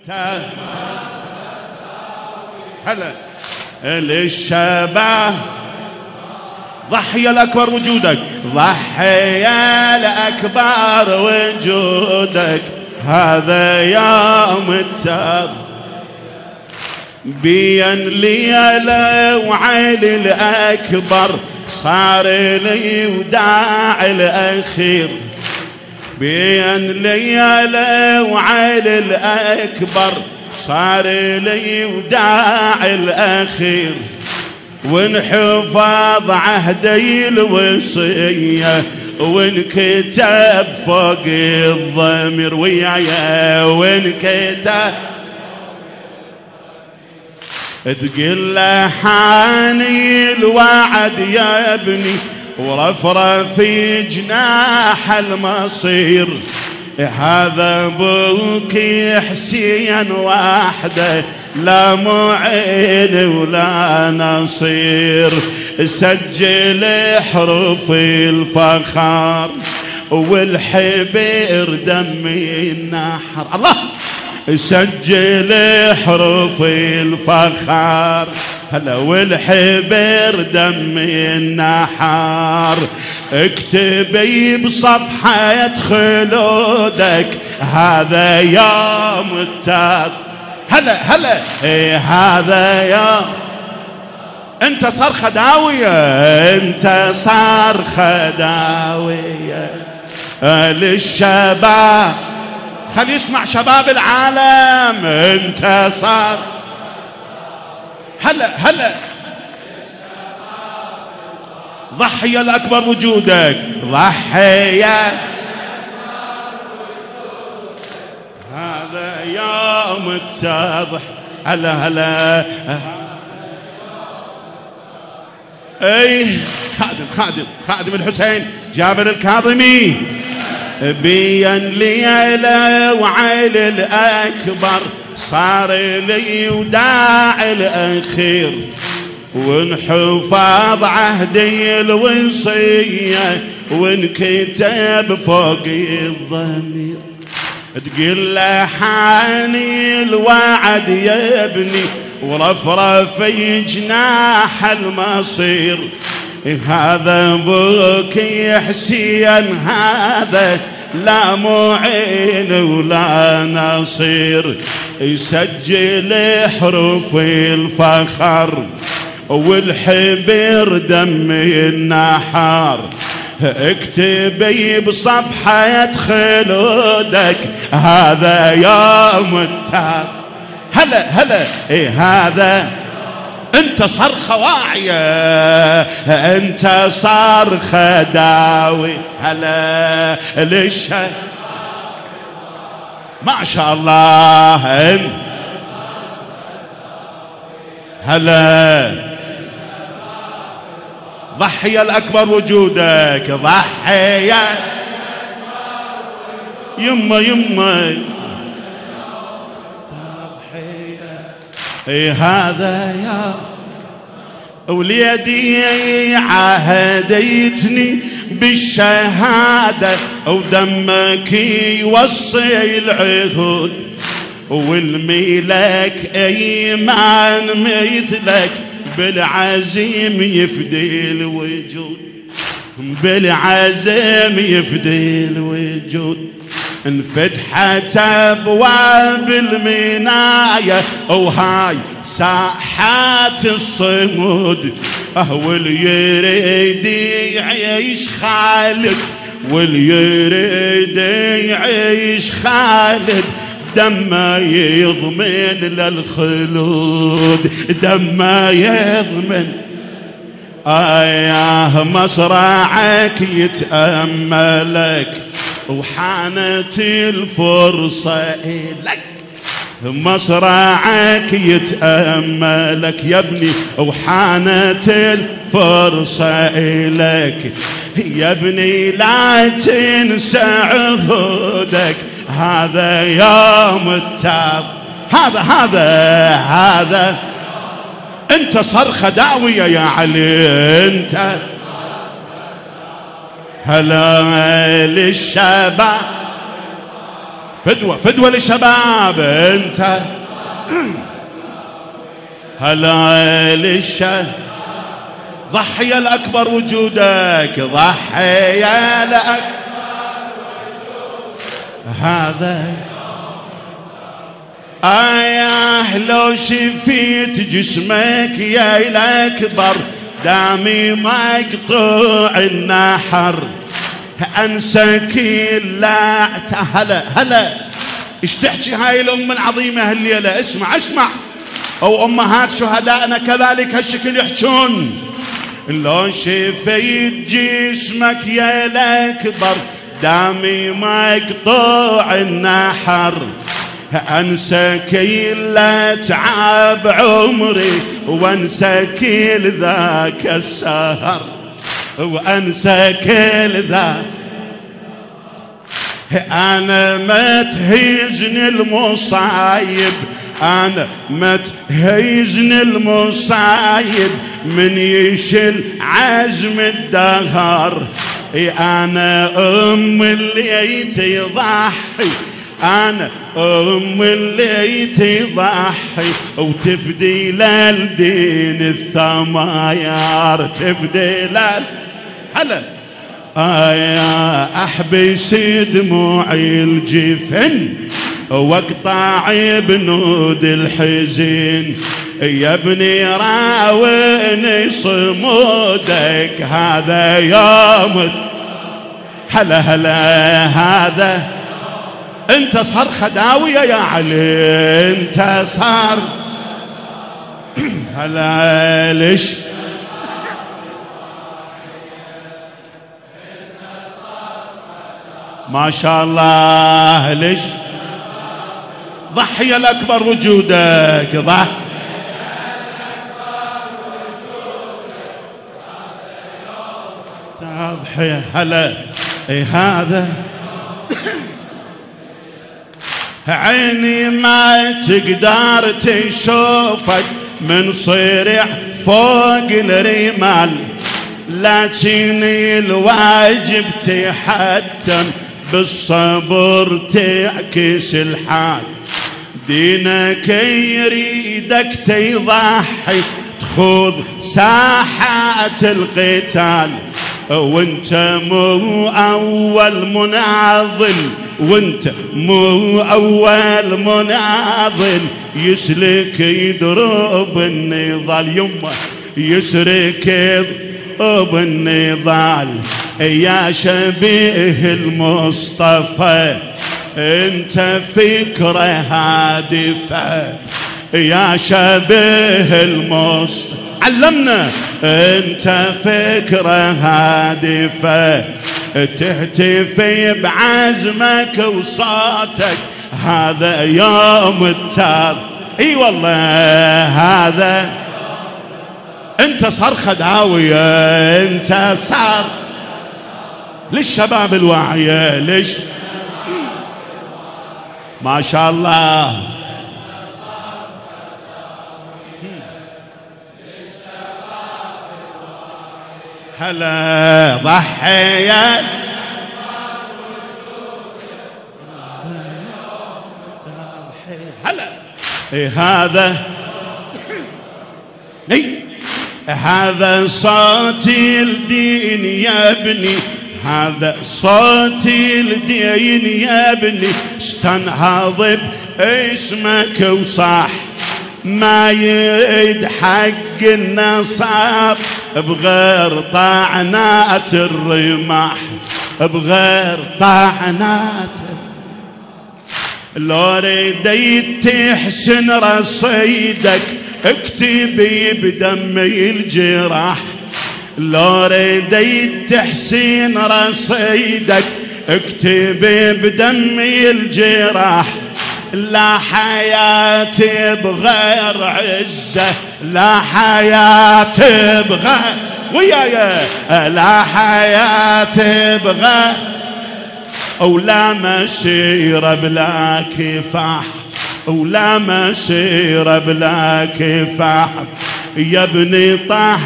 هلا للشباب ضحية الأكبر وجودك، ضحية الأكبر وجودك، هذا يوم التضحية بين ليلة وعلي الأكبر صار لي وداع الأخير، بين ليلة وعلي الأكبر صار لي وداع الأخير، وانحفظ عهدي الوصية وانكتب فوق الضمير ويايا، وانكتب تقل له حاني الوعد يا ابني ورفرف في جناح المصير، هذا ابوك حسين وحده لا معين ولا نصير، سجل حروف الفخار والحبير دم النحر، الله سجل حروف الفخار هلا والحبر دم النحار، اكتبي بصفحة خلودك هذا يوم التضحية، هلا هذا يوم انت صار خداوية، انت صار خداوية للشباب، خلي يسمع شباب العالم، انت صار هلا ضحية الأكبر وجودك، ضحية هذا يوم التضحية، هلا اي خادم الحسين جابر الكاظمي، بين ليلة وعلي الأكبر صار لي وداع الأخير، وانحفظ عهدي الوصية وانكتب فوق الضمير، تقل له حاني الوعد يا ابني ورفرف في جناح المصير، هذا ابوك يا حسين هذا لا معين ولا نصير، يسجل حروف الفخر والحبر دم النحار، اكتبي بصفحة خلودك هذا يوم التضحية، هلا هذا انت صار خواعية، انت صار خداوي، هلا للشباب ما شاء الله، هلا ضحية الأكبر وجودك، ضحية يما تضحية، هذا يا وليدي عهديتني بالشهادة ودمك يوصي العهود، والملك ايمان مثلك بالعزيم يفدي الوجود، بالعزيم يفدي الوجود، انفتحت ابواب المناية وهاي ساحات الصمود، واللي يريد يعيش خالد، واللي يريد يعيش خالد دم يضمن للخلود، دم يضمن، آياه مصرعك يتأملك وحانت الفرصة إلك، مصرعك يتأملك يا ابني وحانت الفرصة إلك، يا ابني لا تنسى عهودك هذا يوم التضحية، هذا انت صار خداوية يا علي، انت هلا للشباب فدوة فدوة لشباب انت هلا للشباب ضحية الأكبر وجودك ضحية الأكبر هذا آياه لو شفيت جسمك يا الأكبر دامي مقطوع النحر أنسى كل هلا ايش تحكي هاي الأم العظيمة هالليلة اسمع أو أمهات شهدائنا كذلك هالشكل يحجون لو شفيت جسمك يا الأكبر دامي مقطوع النحر أنسى كل تعب عمري وأنسى كل ذاك السهر وأنسى كل ذاك أنا ما تهيزني المصايب أنا ما تهيزني المصايب من يشل عزم الدهر أنا أم اللي تضحي أنا أم اللي تضحي وتفدي للدين الثماير تفدي هلا يا أحبس دموعي الجفن واقطع بنود الحزن يا ابني راوني صمودك هذا يوم هلا هذا انت صار خداوية يا علي انت صار هلا ليش ما شاء الله ليش ضحية الأكبر وجودك تضحية هلا هذا عيني ما تقدر تشوفك من صريع فوق الرمال لكن الواجب تحتم بالصبر تعكس الحال دينك يريدك تضحي تخوض ساحات القتال وانت مو أول مناضل وانت مو أول مناضل يسلك يدرب النضال يمه يسرك بالنضال يا شبيه المصطفى انت فكرة هادفة يا شبيه المصطفى علمنا انت فكرة هادفة تهتفي بعزمك وصوتك هذا يوم التاض اي والله هذا انت صار خداوية انت صار للشباب الواعية ليش ما شاء الله هلا ضحية هلا هذا هذا صوت الدين يا ابني هذا صوت الدين يا ابني استنهض باسمك وصاح ما يد حق النصاب بغير طعنات الرماح بغير طعنات لو رديت تحسن رصيدك اكتبي بدمي الجراح لو رديت تحسين رصيدك اكتبي بدمي الجراح لا حياتي بغير عزة لا حياتي بغير وياي لا حياتي بغير ولا مسيرة بلا كفاح ولا مسيرة بلا كفاح يا ابني طه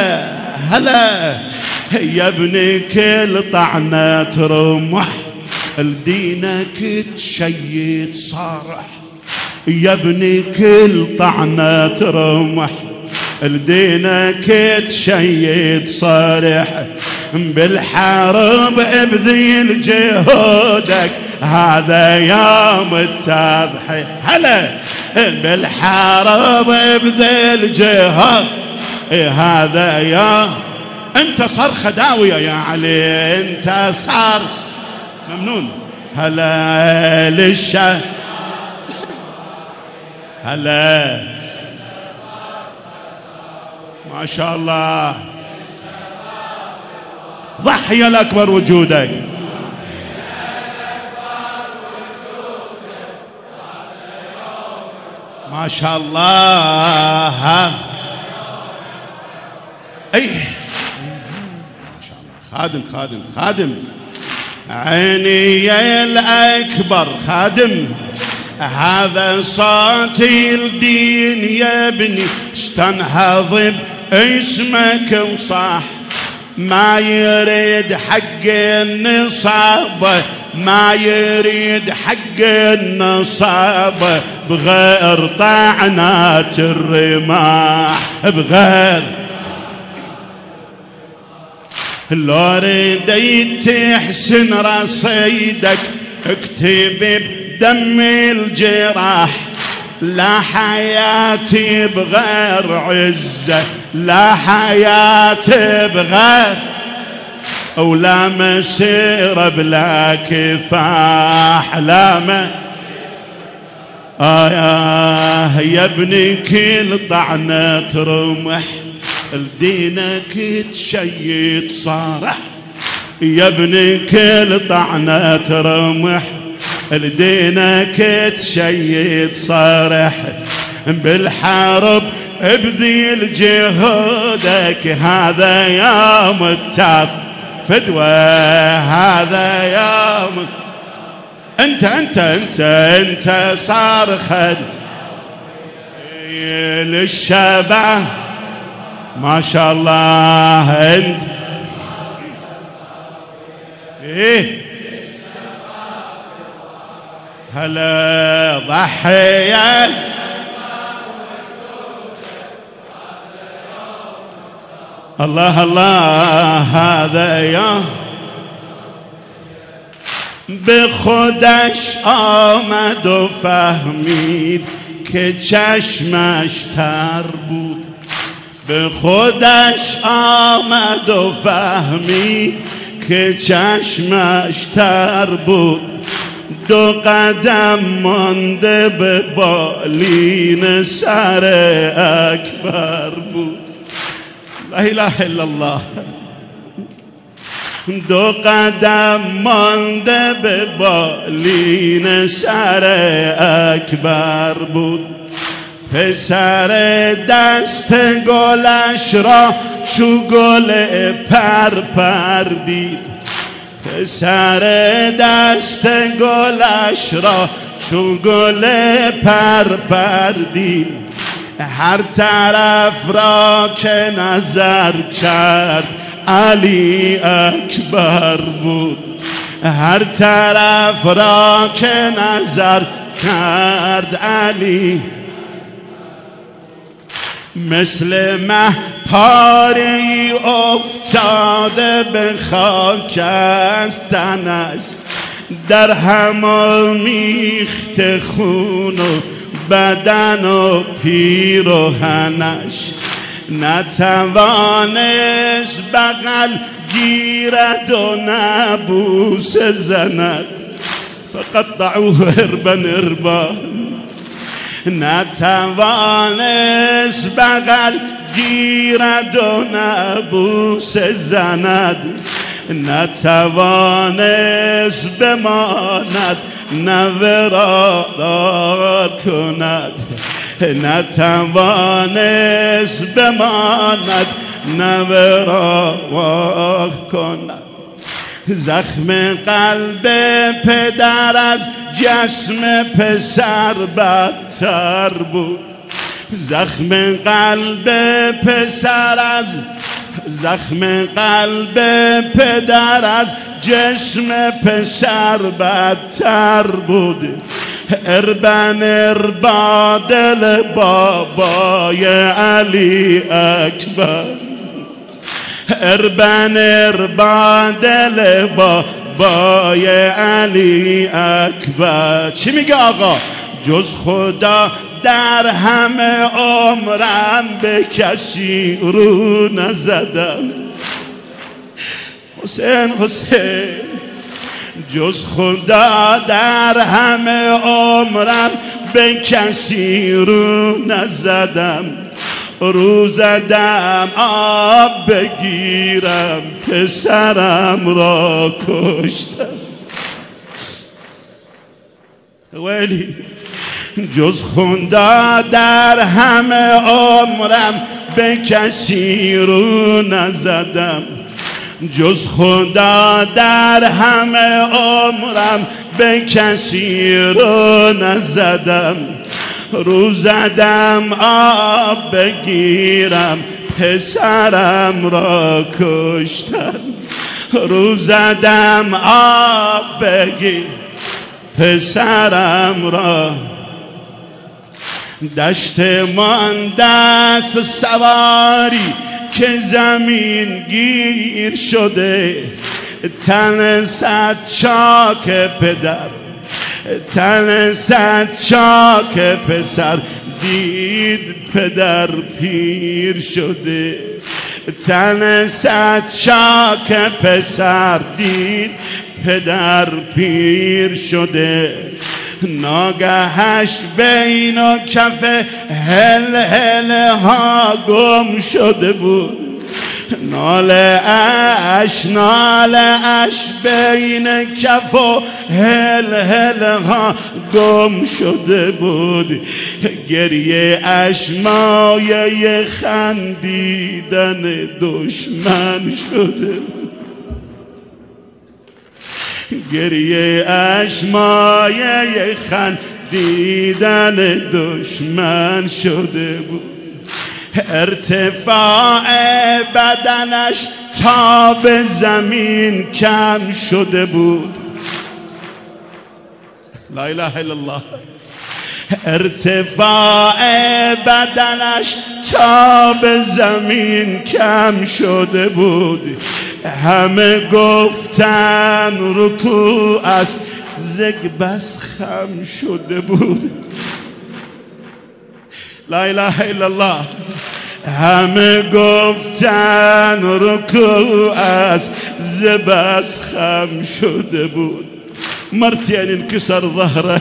هلا يا ابني كل طعنة رمح لدينك تشيد صارح يا ابني كل طعنة ترمح لدينك تشيد صارح بالحرب ابذل جهودك هذا يوم التضحية هلا بالحرب ابذل جهود هذا يوم انت صار خداوية يا علي انت صار ممنون هلا للشا هلا ما شاء الله ضحية الأكبر وجودك ما شاء الله اي ما شاء الله خادم عيني الأكبر خادم هذا صوتي الدين يا ابني استنهض باسمك وصاح ما يريد حق النصابة ما يريد حق النصابة بغير طعنات الرماح بغير لو رديت تحسن رصيدك اكتب بدم الجراح لا حياتي بغير عزة لا حياتي بغير ولا مسيرة بلا كفاح لا ما يا ابني كل طعنة رمح لدينك تشيد صارح يا ابني كل طعنة رمح لدينك تشيد صارح بالحرب ابذل جهودك هذا يوم التاف فدوى هذا يوم انت صار خد للشباب ما شاء الله انت ايه هلا ضحية الله الله هذا يا بخدش آمد و فهمید که چشمش تر بود بخدش آمد و فهمید که چشمش تر بود دو قدم مانده به بالین سر اکبر بود لا اله الا الله دو قدم مانده به بالین سر اکبر بود پسر دست گلش را چو گل پر دید پسر دست گلش را چو گل پر دید هر طرف را که نظر کرد علی اکبر بود هر طرف را که نظر کرد علی مثل مه پاری افتاده به خاک از تنش در هم میخت خون و بدن و پیراهنش نتوانست بغل گیرد و نبوس زند فقطعوه اربا نتوانست بغل گیرد و نبوس زند نتوانست بماند نورار کند نتوانست بماند نورار کند زخم قلب پدر از جسم پسر بدتر بود زخم قلب پسر از زخم قلب پدر از جسم پسر بدتر بود. اربن اربا دل بابای علی اکبر، اربن اربا دل بابای علی اکبر. چی میگه آقا؟ جز خدا در همه عمرم به کسی رو نزدم. حسین جز خدا در همه عمرم به کسی رو نزدم. رو زدم آب بگیرم پسرم را کشتم. ولی جز خدا در همه عمرم به کسی رو نزدم. جز خدا در همه عمرم به کسی رو نزدم. رو زدم آب بگیرم پسرم را کشتم. رو زدم آب بگیرم پسرم را. دشت مانده است سواری که زمین گیر شده. تن صد چاک پدر، تن صد چاک پسر دید پدر پیر شده. تن صد چاک پسر دید پدر پیر شده. ناگهش بین و کف هل هل ها گم شده بود. ناله اش بین کف و هل هل ها گم شده بود. گریه اش مایه خندیدن دشمن شده بود. گریه اش مایه خندیدن دشمن شده بود. ارتفاع بدنش تا به زمین کم شده بود. لا اله الا الله. ارتفاع بدنش تا به زمین کم شده بود. همه گفتن رکوع است زگ بس خم شده بود. لا اله الا الله. همه گفتن رکوع است زبس خم شده بود. مرتين انكسر ظهره.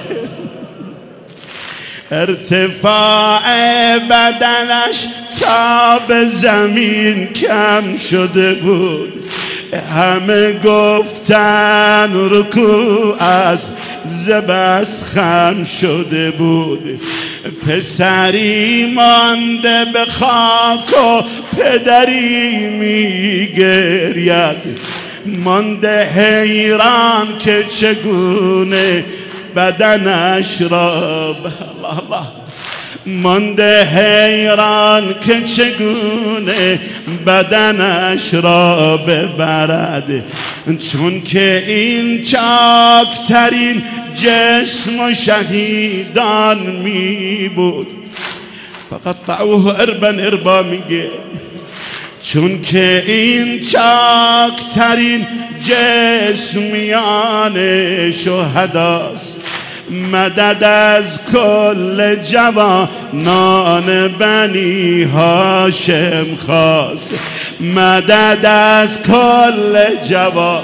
ارتفاع بدنش تا به زمین کم شده بود. همه گفتن رکوع از زبس خم شده بود. پسری مانده به خاک و پدری میگرید. مانده حیران که چگونه بدنش را الله الله. مانده حیران که چگونه بدنش را ببرد. چون که این چاکترین جسم و شهیدان می بود. فقط طعوه اربن اربا میگه. چون که این چاکترین جسمیان شهداست. مدد از کل جوانان بنی هاشم خواست. مدد از کل جوان.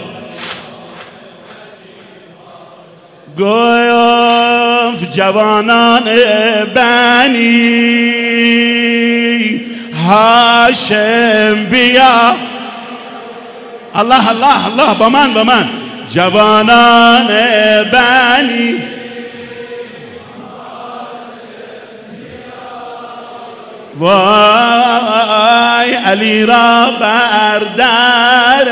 گفت جوانان بنی هاشم بیا. الله الله الله بمن بمن. جوانان بنی وای علی را بر در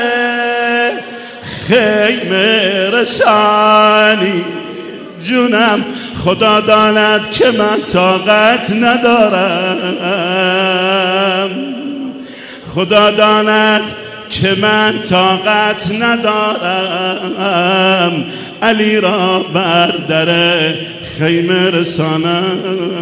خیمه رسانی. جونم خدا داند که من طاقت ندارم. خدا داند که من طاقت ندارم علی را بر در خیمه رسانم.